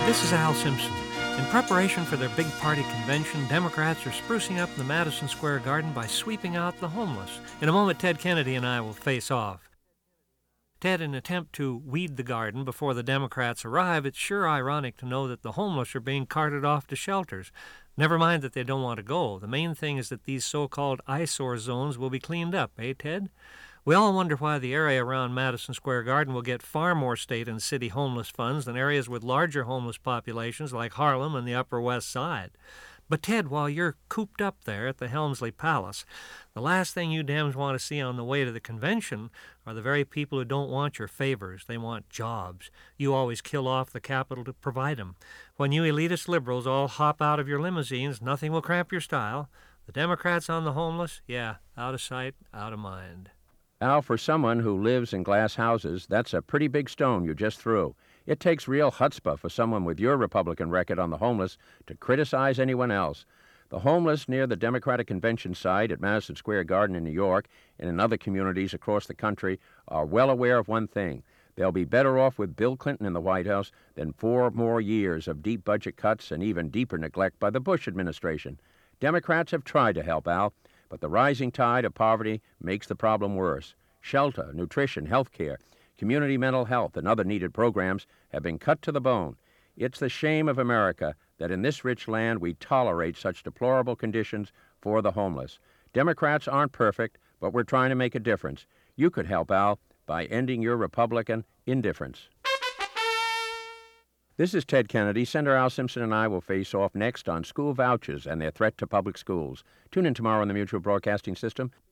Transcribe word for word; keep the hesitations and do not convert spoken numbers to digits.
This is Al Simpson. In preparation for their big party convention, Democrats are sprucing up the Madison Square Garden by sweeping out the homeless. In a moment, Ted Kennedy and I will face off. Ted, in an attempt to weed the garden before the Democrats arrive, it's sure ironic to know that the homeless are being carted off to shelters. Never mind that they don't want to go. The main thing is that these so-called eyesore zones will be cleaned up, eh, Ted? We all wonder why the area around Madison Square Garden will get far more state and city homeless funds than areas with larger homeless populations like Harlem and the Upper West Side. But, Ted, while you're cooped up there at the Helmsley Palace, the last thing you Dems want to see on the way to the convention are the very people who don't want your favors. They want jobs. You always kill off the capital to provide them. When you elitist liberals all hop out of your limousines, nothing will cramp your style. The Democrats on the homeless, yeah, out of sight, out of mind. Al, for someone who lives in glass houses, that's a pretty big stone you just threw. It takes real chutzpah for someone with your Republican record on the homeless to criticize anyone else. The homeless near the Democratic Convention site at Madison Square Garden in New York and in other communities across the country are well aware of one thing. They'll be better off with Bill Clinton in the White House than four more years of deep budget cuts and even deeper neglect by the Bush administration. Democrats have tried to help, Al, but the rising tide of poverty makes the problem worse. Shelter, nutrition, health care, community mental health, and other needed programs have been cut to the bone. It's the shame of America that in this rich land we tolerate such deplorable conditions for the homeless. Democrats aren't perfect, but we're trying to make a difference. You could help, Al, by ending your Republican indifference. This is Ted Kennedy. Senator Al Simpson and I will face off next on school vouchers and their threat to public schools. Tune in tomorrow on the Mutual Broadcasting System.